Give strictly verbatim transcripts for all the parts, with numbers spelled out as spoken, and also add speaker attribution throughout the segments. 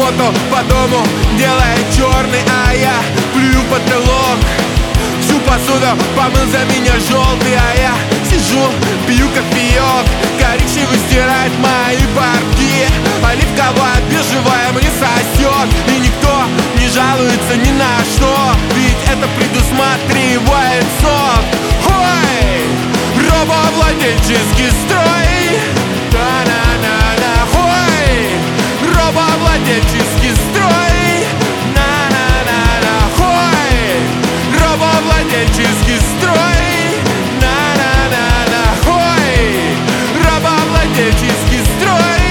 Speaker 1: работу по дому делает черный, а я плюю в потолок. Всю посуду помыл за меня желтый, а я сижу, пью кофеек. Коричневый стирает мои порки, оливковая, бежевая мне сосет. И никто не жалуется ни на что, ведь это предусматривает сок. Ой, робовладельческий строй, на-на-на-на. Ой, робовладельческий строй, на-на-на-на. Ой, робовладельческий строй, на-на-на-на. Ой, робовладельческий строй.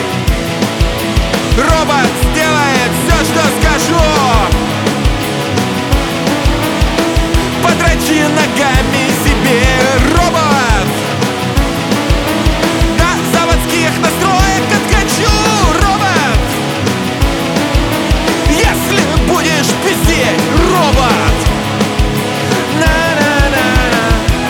Speaker 1: Робот сделает все, что скажу. Подрочи ногами себе, робот. До заводских настроек откачу, робот. Если будешь пиздеть, робот. На-на-на-на.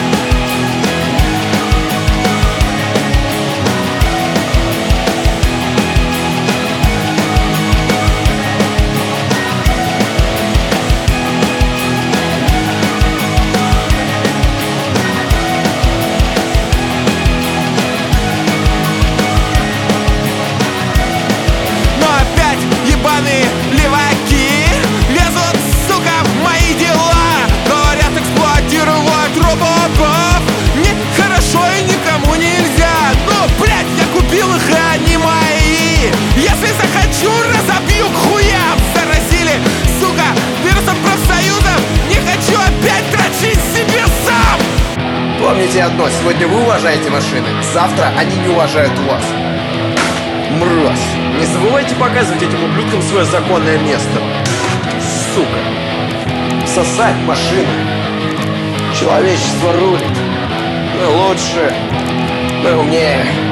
Speaker 1: Но опять ебаные леваки лезут, сука, в мои дела. Говорят, эксплуатировать роботов нехорошо и никому нельзя. Но, блядь, я купил их, и они мои. Если захочу, разобью к хуям. Заразили, сука, вирусом профсоюзов. Не хочу опять дрочить себе сам.
Speaker 2: Помните одно, сегодня вы уважаете машины, завтра они не уважают вас. Мразь. Не забывайте показывать этим ублюдкам свое законное место. Сука. Сосать машины. Человечество рулит. Мы лучше. Мы умнее.